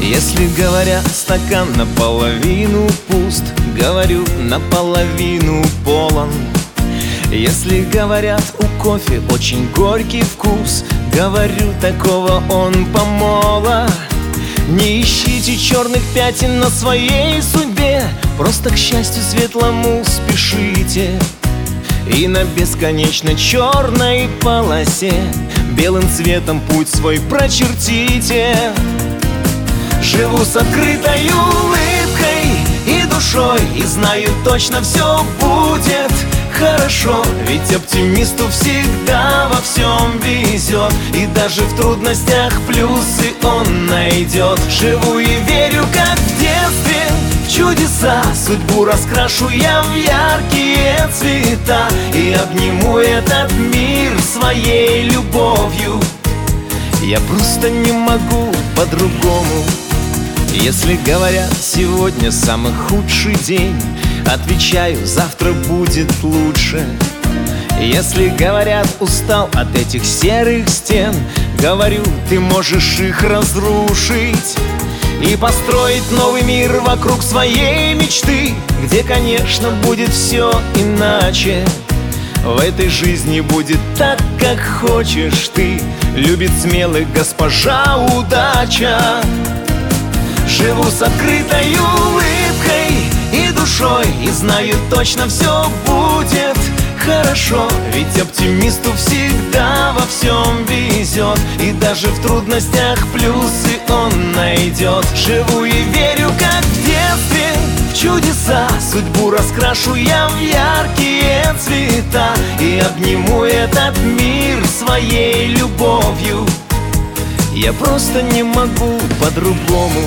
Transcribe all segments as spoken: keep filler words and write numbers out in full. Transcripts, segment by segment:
Если говорят, стакан наполовину пуст, говорю, наполовину полон. Если говорят, у кофе очень горький вкус, говорю, такого он помола. Не ищите черных пятен на своей судьбе, просто к счастью светлому спешите. И на бесконечно черной полосе белым цветом путь свой прочертите. Живу с открытой улыбкой и душой, и знаю точно все будет хорошо. Ведь оптимисту всегда во всем везет, и даже в трудностях плюсы он найдет. Живу и верю, как в детстве, в чудеса. Судьбу раскрашу я в яркие цвета и обниму этот мир своей любовью. Я просто не могу по-другому. Если говорят, сегодня самый худший день, отвечаю, завтра будет лучше. Если говорят, устал от этих серых стен, говорю, ты можешь их разрушить и построить новый мир вокруг своей мечты, где, конечно, будет все иначе. В этой жизни будет так, как хочешь ты. Любит смелых госпожа удача. Живу с открытой улыбкой и душой, и знаю точно все будет хорошо. Ведь оптимисту всегда во всем везет, и даже в трудностях плюсы он найдет. Живу и верю, как в детстве, в чудеса. Судьбу раскрашу я в яркие цвета и обниму этот мир своей любовью. Я просто не могу по-другому.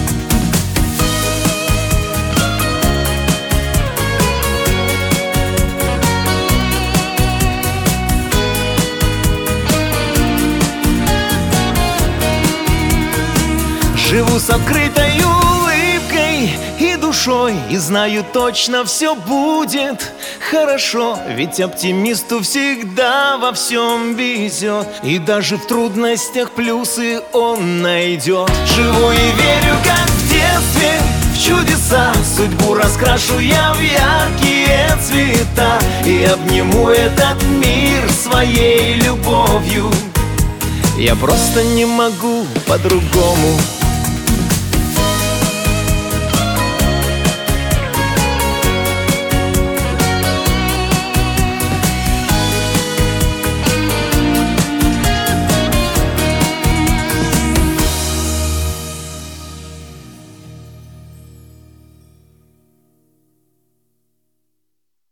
Живу с открытой улыбкой и душой, и знаю точно все будет хорошо. Ведь оптимисту всегда во всем везет, и даже в трудностях плюсы он найдет. Живу и верю, как в детстве, в чудеса. Судьбу раскрашу я в яркие цвета и обниму этот мир своей любовью. Я просто не могу по-другому.